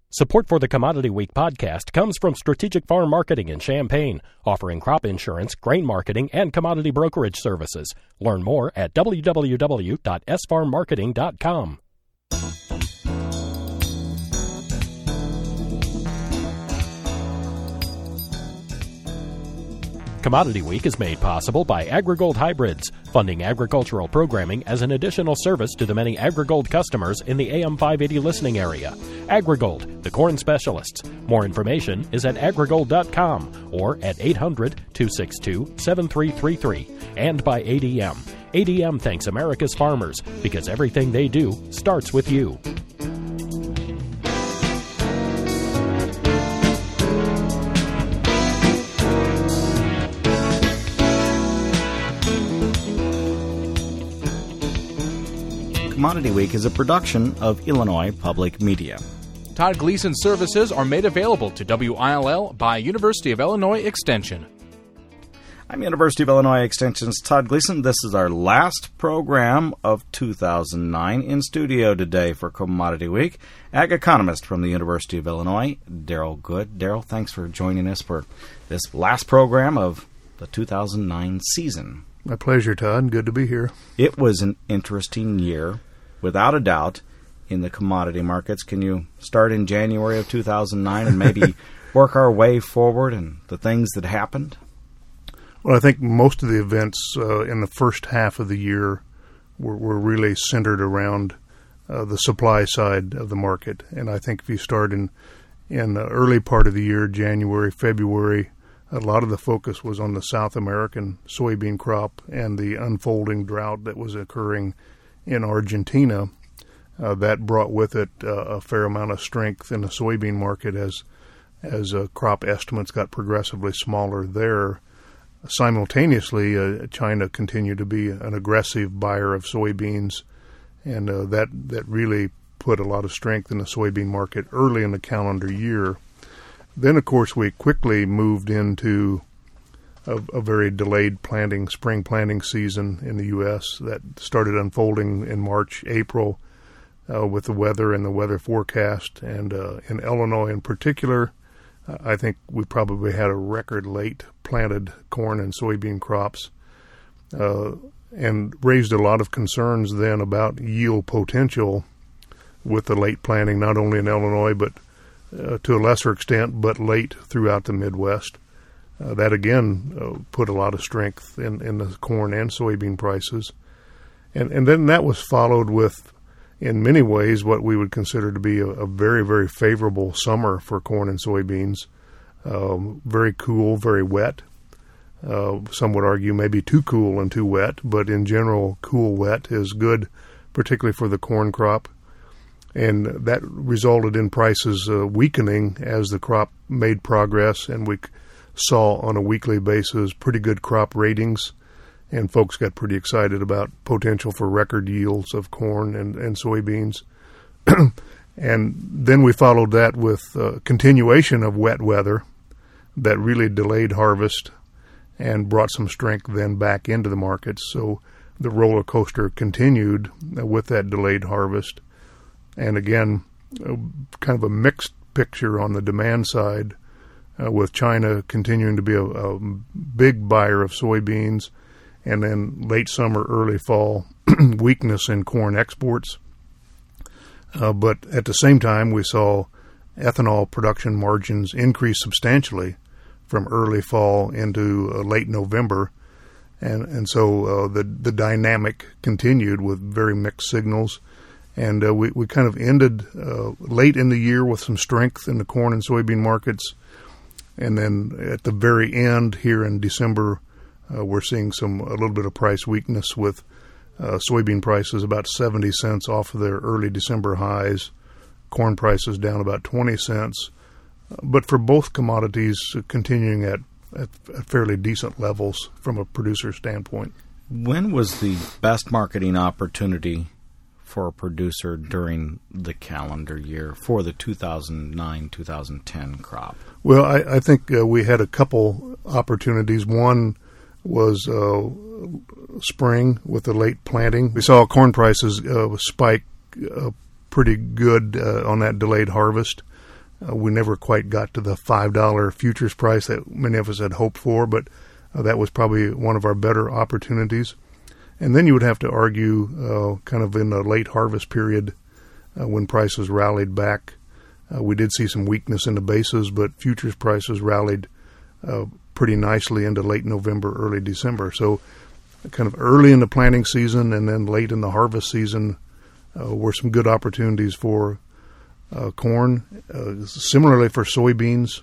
Support for the Commodity Week podcast comes from Strategic Farm Marketing in Champaign, offering crop insurance, grain marketing, and commodity brokerage services. Learn more at www.sfarmmarketing.com. Commodity Week is made possible by AgriGold Hybrids, funding agricultural programming as an additional service to the many AgriGold customers in the AM 580 listening area. AgriGold, the corn specialists. More information is at agrigold.com or at 800-262-7333. And by ADM. ADM thanks America's farmers because everything they do starts with you. Commodity Week is a production of Illinois Public Media. Todd Gleason services are made available to WILL by University of Illinois Extension. I'm University of Illinois Extension's Todd Gleason. This is our last program of 2009. In studio today for Commodity Week, ag economist from the University of Illinois, Daryl Good. Daryl, thanks for joining us for this last program of the 2009 season. My pleasure, Todd. Good to be here. It was an interesting year, without a doubt, in the commodity markets. Can you start in January of 2009 and maybe work our way forward and the things that happened? Well, I think most of the events in the first half of the year were really centered around the supply side of the market. And I think if you start in the early part of the year, January, February, a lot of the focus was on the South American soybean crop and the unfolding drought that was occurring in Argentina. That brought with it a fair amount of strength in the soybean market as crop estimates got progressively smaller there. Simultaneously, China continued to be an aggressive buyer of soybeans, and that really put a lot of strength in the soybean market early in the calendar year. Then, of course, we quickly moved into a very delayed spring planting season in the U.S. that started unfolding in March, April, with the weather and the weather forecast. And in Illinois in particular, I think we probably had a record late planted corn and soybean crops, and raised a lot of concerns then about yield potential with the late planting, not only in Illinois, but to a lesser extent, but late throughout the Midwest. That again put a lot of strength in the corn and soybean prices. And then that was followed with, in many ways, what we would consider to be a very, very favorable summer for corn and soybeans. Very cool, very wet. Some would argue maybe too cool and too wet, but in general, cool, wet is good, particularly for the corn crop. And that resulted in prices weakening as the crop made progress, and we saw on a weekly basis pretty good crop ratings, and folks got pretty excited about potential for record yields of corn and soybeans. And then we followed that with continuation of wet weather that really delayed harvest and brought some strength then back into the markets. So the roller coaster continued with that delayed harvest. And again, kind of a mixed picture on the demand side, with China continuing to be a big buyer of soybeans, and then late summer, early fall, weakness in corn exports. But at the same time, we saw ethanol production margins increase substantially from early fall into late November. And so the dynamic continued with very mixed signals. And we kind of ended late in the year with some strength in the corn and soybean markets. And then at the very end here in December, we're seeing a little bit of price weakness with soybean prices about 70 cents off of their early December highs, corn prices down about 20 cents. But for both commodities, continuing at fairly decent levels from a producer standpoint. When was the best marketing opportunity for a producer during the calendar year for the 2009-2010 crop? Well, I think we had a couple opportunities. One was spring with the late planting. We saw corn prices spike pretty good on that delayed harvest. We never quite got to the $5 futures price that many of us had hoped for, but that was probably one of our better opportunities. And then you would have to argue kind of in the late harvest period when prices rallied back. We did see some weakness in the bases, but futures prices rallied pretty nicely into late November, early December. So kind of early in the planting season and then late in the harvest season were some good opportunities for corn. Similarly for soybeans,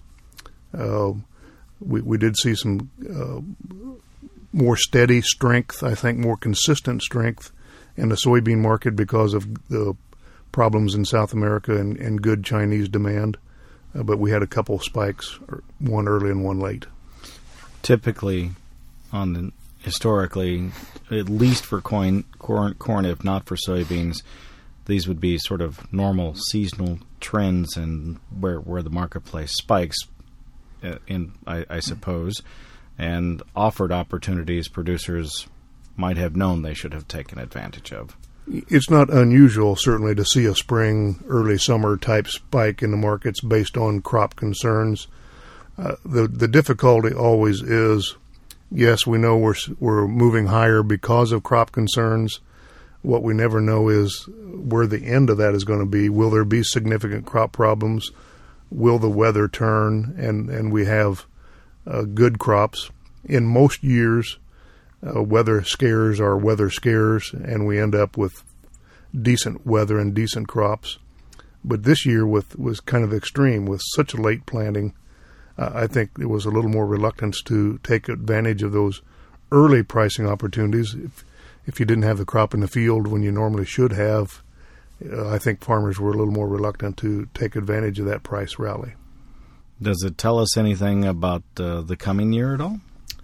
we did see some more steady strength, I think more consistent strength in the soybean market because of the problems in South America and good Chinese demand. But we had a couple spikes, one early and one late. Typically, historically, at least for corn, if not for soybeans, these would be sort of normal seasonal trends and where the marketplace spikes, I suppose, and offered opportunities producers might have known they should have taken advantage of. It's not unusual, certainly, to see a spring, early summer type spike in the markets based on crop concerns. The difficulty always is, yes, we know we're moving higher because of crop concerns. What we never know is where the end of that is going to be. Will there be significant crop problems? Will the weather turn and we have good crops? In most years, weather scares are weather scares, and we end up with decent weather and decent crops. But this year was kind of extreme. With such a late planting, I think there was a little more reluctance to take advantage of those early pricing opportunities. If you didn't have the crop in the field when you normally should have, I think farmers were a little more reluctant to take advantage of that price rally. Does it tell us anything about the coming year at all?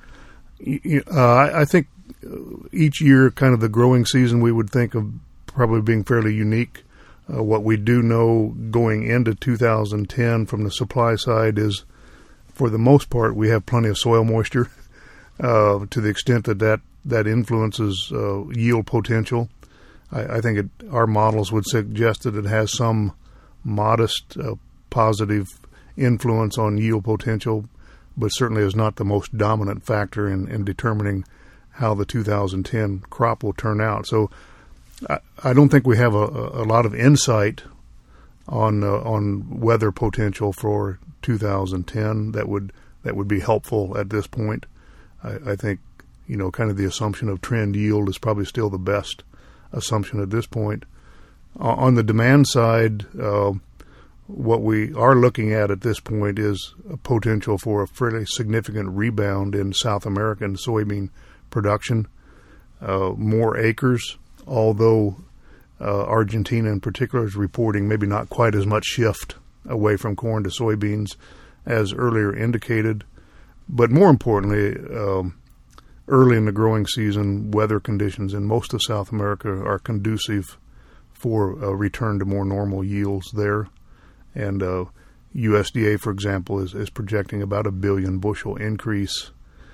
I think each year, kind of the growing season, we would think of probably being fairly unique. What we do know going into 2010 from the supply side is, for the most part, we have plenty of soil moisture to the extent that influences yield potential. I think our models would suggest that it has some modest positive influence on yield potential, but certainly is not the most dominant factor in determining how the 2010 crop will turn out. So I don't think we have a lot of insight on weather potential for 2010 that would be helpful at this point. I think, kind of the assumption of trend yield is probably still the best assumption at this point. On the demand side, what we are looking at this point is a potential for a fairly significant rebound in South American soybean production. More acres, although Argentina in particular is reporting maybe not quite as much shift away from corn to soybeans as earlier indicated. But more importantly, early in the growing season, weather conditions in most of South America are conducive for a return to more normal yields there. And USDA, for example, is projecting about 1 billion bushel increase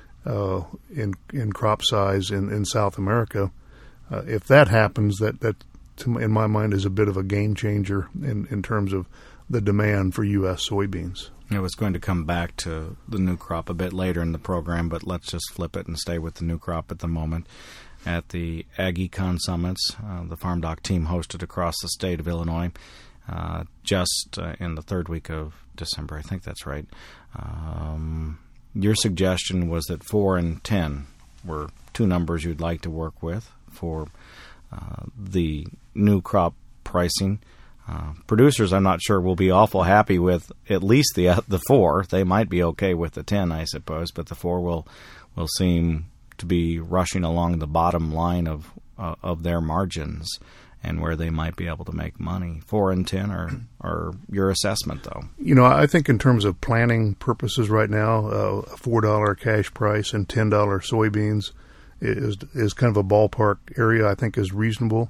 in crop size in South America. If that happens, that in my mind is a bit of a game changer in terms of the demand for U.S. soybeans. I was going to come back to the new crop a bit later in the program, but let's just flip it and stay with the new crop at the moment. At the AgEcon Summits, the FarmDoc team hosted across the state of Illinois just in the third week of December. I think that's right. Your suggestion was that 4 and 10 were two numbers you'd like to work with for the new crop pricing. Producers, I'm not sure, will be awful happy with at least the 4. They might be okay with the 10, I suppose, but the 4 will seem to be rushing along the bottom line of their margins and where they might be able to make money. 4 and 10 are your assessment, though. I think in terms of planning purposes right now, a $4 cash price and $10 soybeans is kind of a ballpark area I think is reasonable.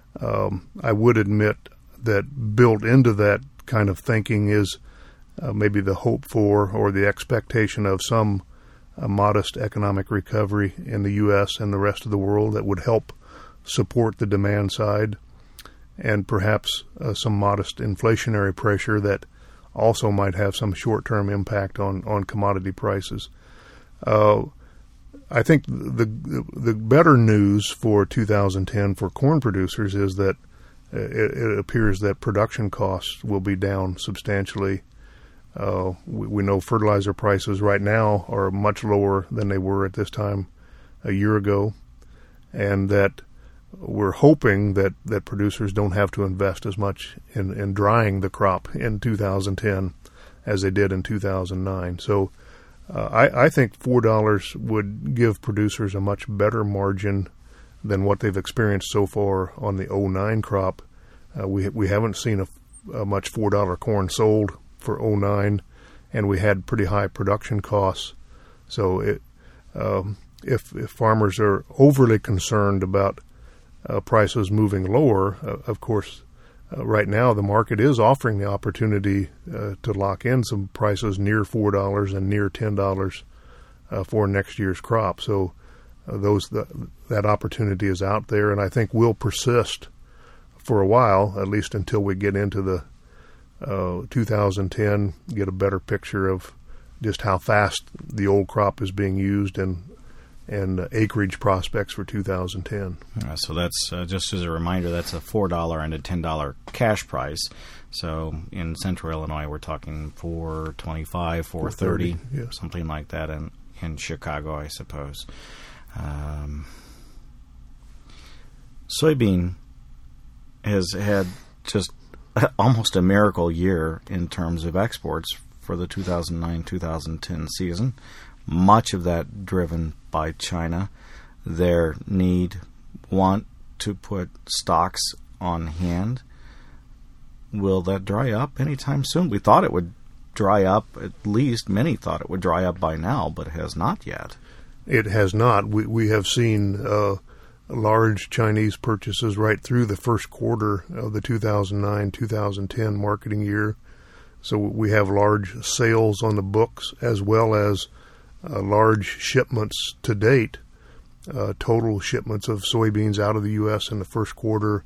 I would admit that built into that kind of thinking is maybe the hope for or the expectation of some modest economic recovery in the U.S. and the rest of the world that would help support the demand side, and perhaps some modest inflationary pressure that also might have some short-term impact on commodity prices. I think the better news for 2010 for corn producers is that it appears that production costs will be down substantially. We know fertilizer prices right now are much lower than they were at this time a year ago, and that we're hoping that producers don't have to invest as much in drying the crop in 2010 as they did in 2009. So I think $4 would give producers a much better margin than what they've experienced so far on the 09 crop. We haven't seen a much $4 corn sold for 09, and we had pretty high production costs. So if farmers are overly concerned about prices moving lower, of course, right now the market is offering the opportunity to lock in some prices near $4 and near $10 for next year's crop. So that opportunity is out there, and I think will persist for a while, at least until we get into the 2010, get a better picture of just how fast the old crop is being used and acreage prospects for 2010. So that's, just as a reminder, that's a $4 and a $10 cash price. So in central Illinois, we're talking $4.25, $4.30, yeah. Something like that in Chicago, I suppose. Soybean has had just almost a miracle year in terms of exports for the 2009-2010 season. Much of that driven by China. Their want to put stocks on hand. Will that dry up anytime soon? We thought it would dry up, at least many thought it would dry up by now, but it has not yet. It has not. We have seen large Chinese purchases right through the first quarter of the 2009-2010 marketing year. So we have large sales on the books as well as large shipments to date. Total shipments of soybeans out of the U.S. in the first quarter,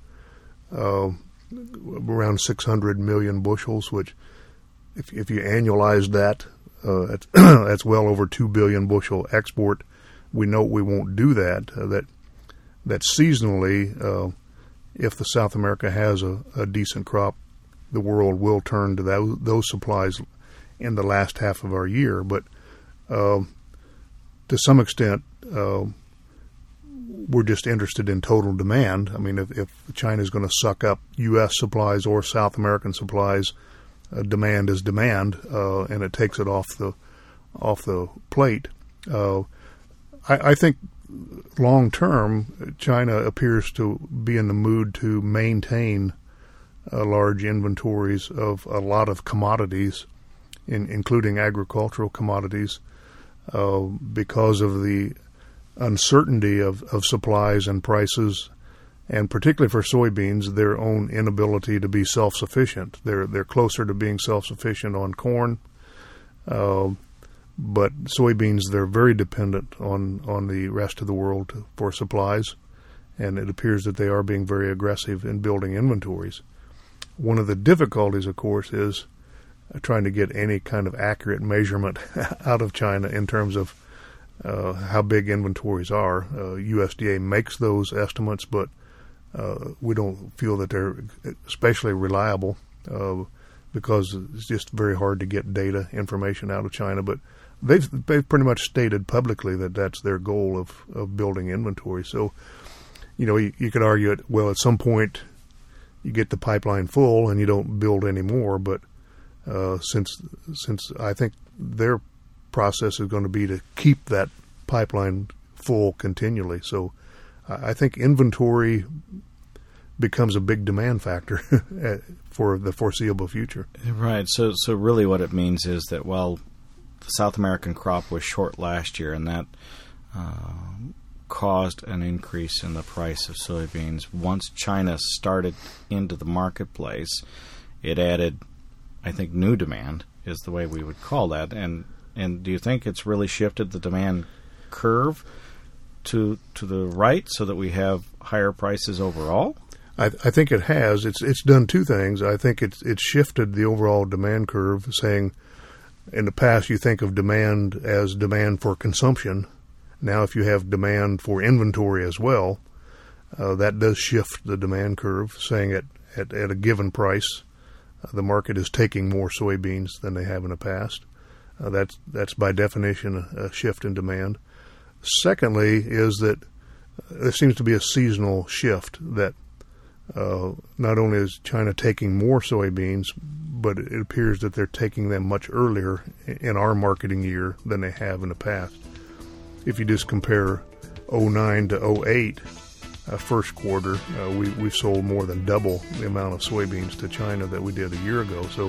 around 600 million bushels, which if you annualize that, that's well over 2 billion bushel export. We know we won't do that. That seasonally, if the South America has a decent crop, the world will turn to those supplies in the last half of our year. But to some extent, we're just interested in total demand. I mean, if China is going to suck up U.S. supplies or South American supplies, demand is demand, and it takes it off the plate. I think long term, China appears to be in the mood to maintain large inventories of a lot of commodities, including agricultural commodities, because of the uncertainty of supplies and prices, and particularly for soybeans, their own inability to be self-sufficient. They're closer to being self-sufficient on corn, but soybeans, they're very dependent on the rest of the world for supplies, and it appears that they are being very aggressive in building inventories. One of the difficulties, of course, is trying to get any kind of accurate measurement out of China in terms of how big inventories are. USDA makes those estimates, but we don't feel that they're especially reliable because it's just very hard to get data information out of China. But they've pretty much stated publicly that that's their goal of building inventory. So, you could argue it, well, at some point you get the pipeline full and you don't build any more. But since I think their process is going to be to keep that pipeline full continually. So I think inventory becomes a big demand factor for the foreseeable future. Right. So really what it means is that, well, the South American crop was short last year, and that caused an increase in the price of soybeans. Once China started into the marketplace, it added, I think, new demand is the way we would call that. And do you think it's really shifted the demand curve to the right so that we have higher prices overall? I think it has. It's done two things. I think it's shifted the overall demand curve, saying in the past you think of demand as demand for consumption. Now if you have demand for inventory as well, that does shift the demand curve, saying at a given price, the market is taking more soybeans than they have in the past. That's by definition a shift in demand. Secondly is that there seems to be a seasonal shift that not only is China taking more soybeans, but it appears that they're taking them much earlier in our marketing year than they have in the past. If you just compare 09 to 08, first quarter, we've sold more than double the amount of soybeans to China that we did a year ago. So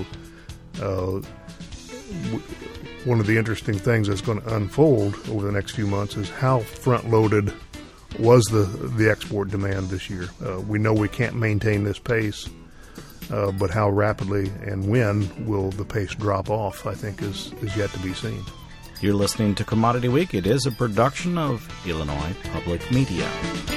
one of the interesting things that's going to unfold over the next few months is how front-loaded was the export demand this year. We know we can't maintain this pace, but how rapidly and when will the pace drop off, I think, is yet to be seen. You're listening to Commodity Week. It is a production of Illinois Public Media.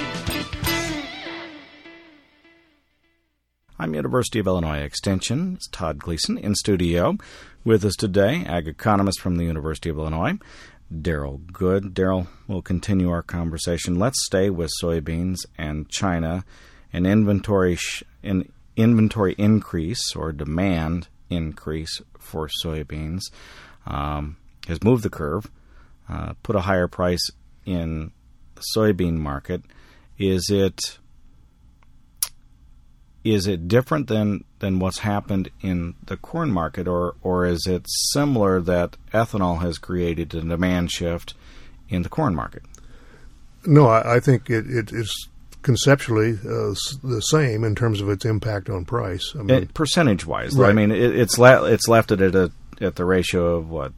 I'm University of Illinois Extension's Todd Gleason in studio. With us today, ag economist from the University of Illinois, Darrell Good. Darrell, we'll continue our conversation. Let's stay with soybeans and China. An inventory increase or demand increase for soybeans has moved the curve, put a higher price in the soybean market. Is it different than what's happened in the corn market, or is it similar that ethanol has created a demand shift in the corn market? No, I think it is conceptually the same in terms of its impact on price. I mean, percentage-wise, right. I mean, it's left it at the ratio of what,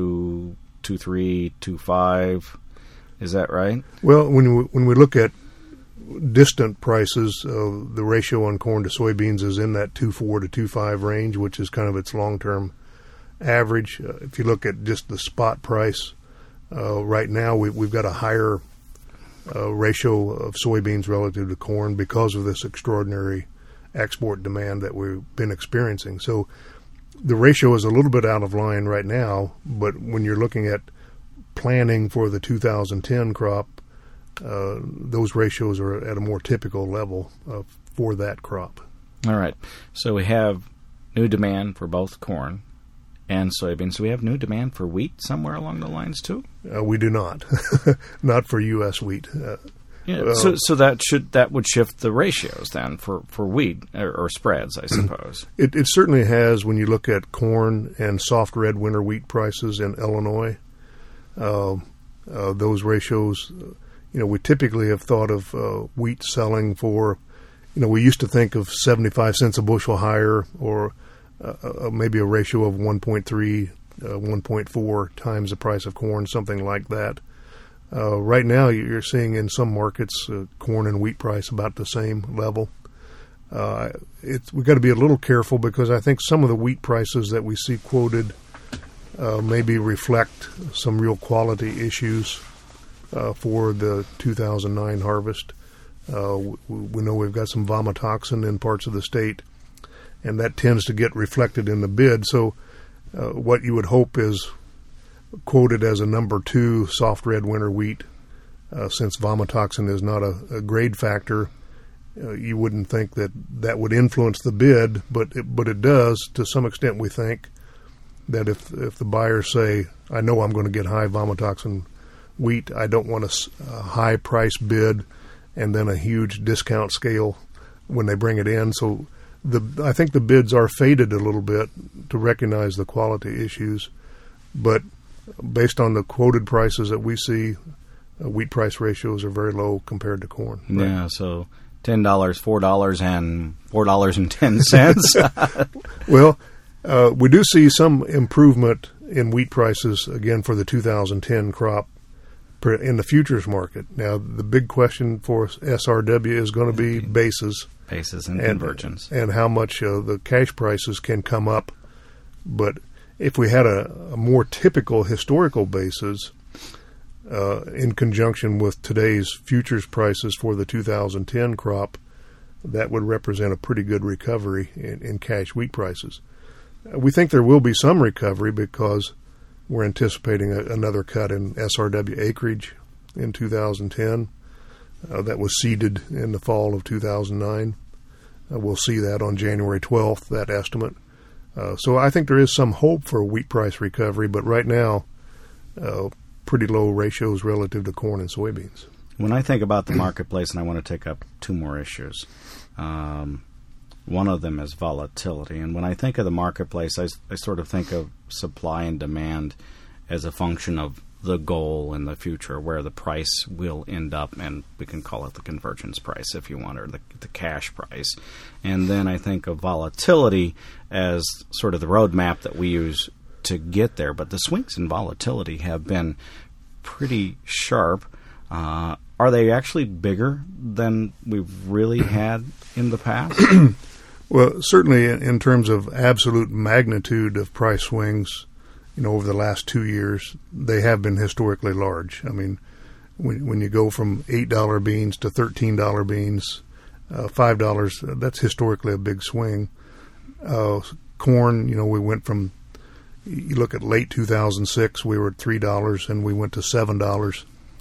2.3, 2.5. Is that right? Well, when we look at distant prices, the ratio on corn to soybeans is in that 2.4 to 2.5 range, which is kind of its long-term average. If you look at just the spot price, right now we've got a higher ratio of soybeans relative to corn because of this extraordinary export demand that we've been experiencing. So the ratio is a little bit out of line right now, but when you're looking at planning for the 2010 crop, those ratios are at a more typical level for that crop. All right. So we have new demand for both corn and soybeans. So we have new demand for wheat somewhere along the lines too? We do not. Not for U.S. wheat. So that would shift the ratios then for wheat or spreads, I suppose. It certainly has when you look at corn and soft red winter wheat prices in Illinois. Those ratios, we typically have thought of wheat selling for, we used to think of 75 cents a bushel higher, or maybe a ratio of 1.3, 1.4 times the price of corn, something like that. Right now, you're seeing in some markets corn and wheat price about the same level. We've got to be a little careful because I think some of the wheat prices that we see quoted maybe reflect some real quality issues for the 2009 harvest. We know we've got some vomitoxin in parts of the state, and that tends to get reflected in the bid. So what you would hope is quoted as a number 2 soft red winter wheat, since vomitoxin is not a grade factor, you wouldn't think that would influence the bid, but it does to some extent. We think that if the buyers say, I know I'm going to get high vomitoxin wheat, I don't want a high price bid and then a huge discount scale when they bring it in. So I think the bids are faded a little bit to recognize the quality issues, but based on the quoted prices that we see, wheat price ratios are very low compared to corn. Right? Yeah, so $10, $4, and $4.10. Well, we do see some improvement in wheat prices, again, for the 2010 crop in the futures market. Now, the big question for SRW is going to be basis. Basis and convergence. And how much the cash prices can come up. But if we had a more typical historical basis in conjunction with today's futures prices for the 2010 crop, that would represent a pretty good recovery in cash wheat prices. We think there will be some recovery because we're anticipating another cut in SRW acreage in 2010. That was seeded in the fall of 2009. We'll see that on January 12th, that estimate. So I think there is some hope for wheat price recovery, but right now, pretty low ratios relative to corn and soybeans. When I think about the marketplace, and I want to take up two more issues, one of them is volatility. And when I think of the marketplace, I sort of think of supply and demand as a function of the goal in the future, where the price will end up, and we can call it the convergence price if you want, or the cash price. And then I think of volatility as sort of the roadmap that we use to get there. But the swings in volatility have been pretty sharp. Are they actually bigger than we've really had in the past? Well, certainly in terms of absolute magnitude of price swings, over the last 2 years, they have been historically large. I mean, when you go from $8 beans to $13 beans, $5, that's historically a big swing. Corn, we went from, you look at late 2006, we were at $3 and we went to $7.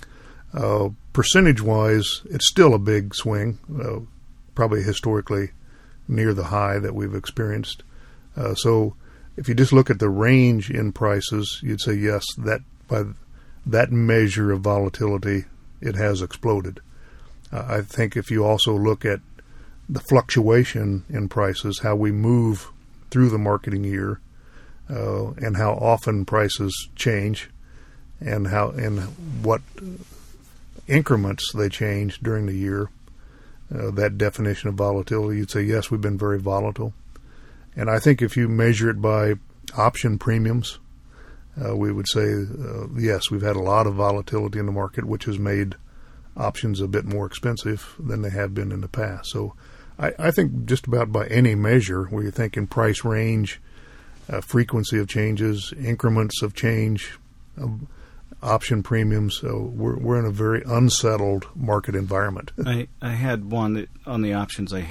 Percentage-wise, it's still a big swing, probably historically near the high that we've experienced. So if you just look at the range in prices, you'd say, yes, that by that measure of volatility, it has exploded. I think if you also look at the fluctuation in prices, how we move through the marketing year, and how often prices change, and what increments they change during the year, that definition of volatility, you'd say, yes, we've been very volatile. And I think if you measure it by option premiums, we would say, yes, we've had a lot of volatility in the market, which has made options a bit more expensive than they have been in the past. So I think just about by any measure, where you think in price range, frequency of changes, increments of change, option premiums, we're in a very unsettled market environment. I had one, on the options, I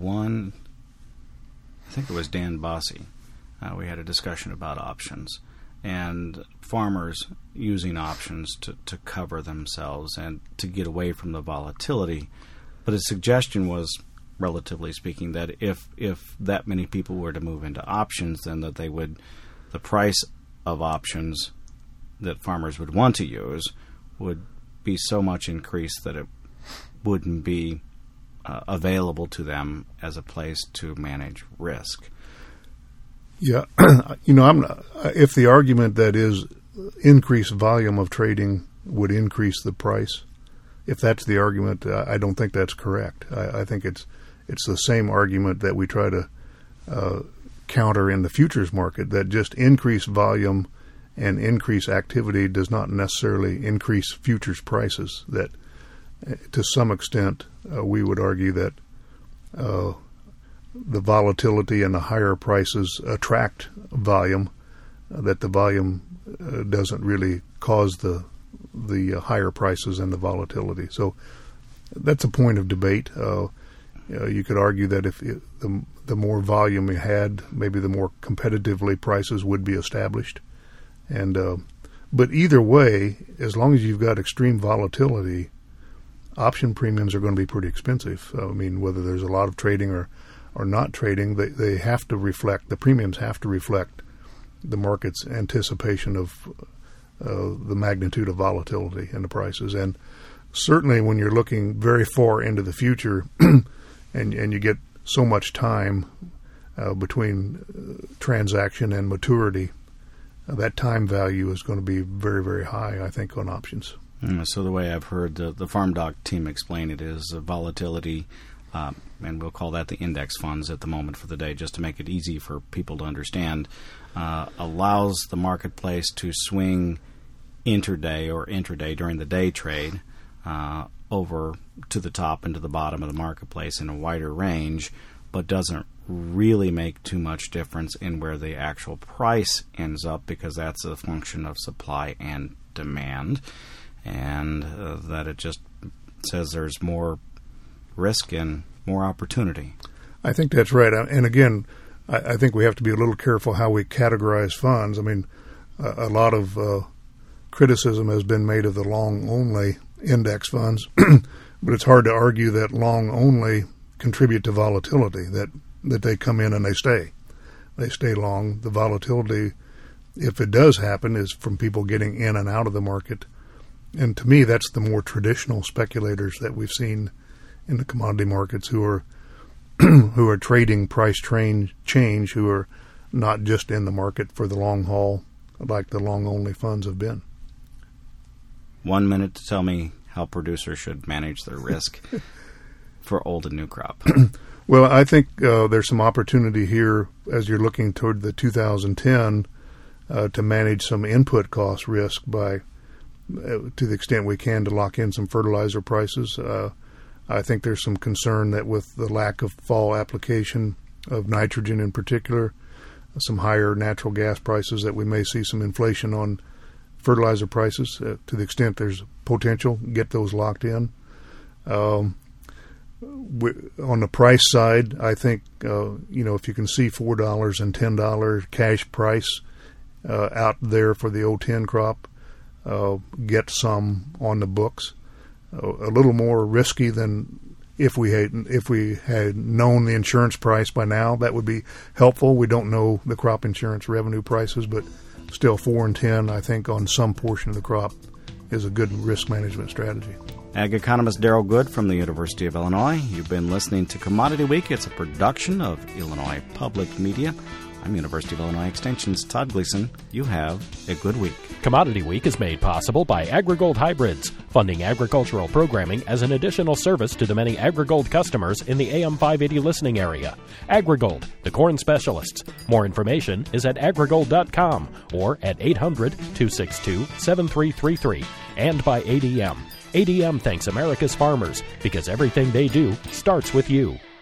think it was Dan Bossy. We had a discussion about options and farmers using options to cover themselves and to get away from the volatility. But his suggestion was, relatively speaking, that if that many people were to move into options, then that the price of options that farmers would want to use would be so much increased that it wouldn't be available to them as a place to manage risk. Yeah, if the argument that is increased volume of trading would increase the price, if that's the argument, I don't think that's correct. I think it's the same argument that we try to counter in the futures market, that just increased volume and increased activity does not necessarily increase futures prices. That to some extent, we would argue that the volatility and the higher prices attract volume, that the volume doesn't really cause the higher prices and the volatility. So that's a point of debate. You could argue that if the more volume you had, maybe the more competitively prices would be established. But either way, as long as you've got extreme volatility, option premiums are going to be pretty expensive. I mean, whether there's a lot of trading or not trading, they have to reflect, the premiums have to reflect the market's anticipation of the magnitude of volatility in the prices. And certainly when you're looking very far into the future and you get so much time between transaction and maturity, that time value is going to be very, very high, I think, on options. So the way I've heard the Farm Doc team explain it is volatility, and we'll call that the index funds at the moment for the day, just to make it easy for people to understand, allows the marketplace to swing intraday or intraday during the day trade over to the top and to the bottom of the marketplace in a wider range, but doesn't really make too much difference in where the actual price ends up, because that's a function of supply and demand, and that it just says there's more risk in more opportunity. I think that's right. And again, I think we have to be a little careful how we categorize funds. I mean, a lot of criticism has been made of the long-only index funds, but it's hard to argue that long-only contribute to volatility, that they come in and they stay. They stay long. The volatility, if it does happen, is from people getting in and out of the market. And to me, that's the more traditional speculators that we've seen in the commodity markets who are trading price change, who are not just in the market for the long haul like the long-only funds have been. 1 minute to tell me how producers should manage their risk for old and new crop. Well, I think there's some opportunity here as you're looking toward the 2010 to manage some input cost risk by, to the extent we can, to lock in some fertilizer prices. I think there's some concern that with the lack of fall application of nitrogen in particular, some higher natural gas prices, that we may see some inflation on fertilizer prices. To the extent there's potential, get those locked in. On the price side, I think, if you can see $4 and $10 cash price out there for the 010 crop, get some on the books. A little more risky than if we had known the insurance price by now. That would be helpful. We don't know the crop insurance revenue prices, but still 4 and 10, I think, on some portion of the crop is a good risk management strategy. Ag economist Darrell Good from the University of Illinois. You've been listening to Commodity Week. It's a production of Illinois Public Media. I'm University of Illinois Extension's Todd Gleason. You have a good week. Commodity Week is made possible by AgriGold Hybrids, funding agricultural programming as an additional service to the many AgriGold customers in the AM 580 listening area. AgriGold, the corn specialists. More information is at agrigold.com or at 800-262-7333. And by ADM. ADM thanks America's farmers because everything they do starts with you.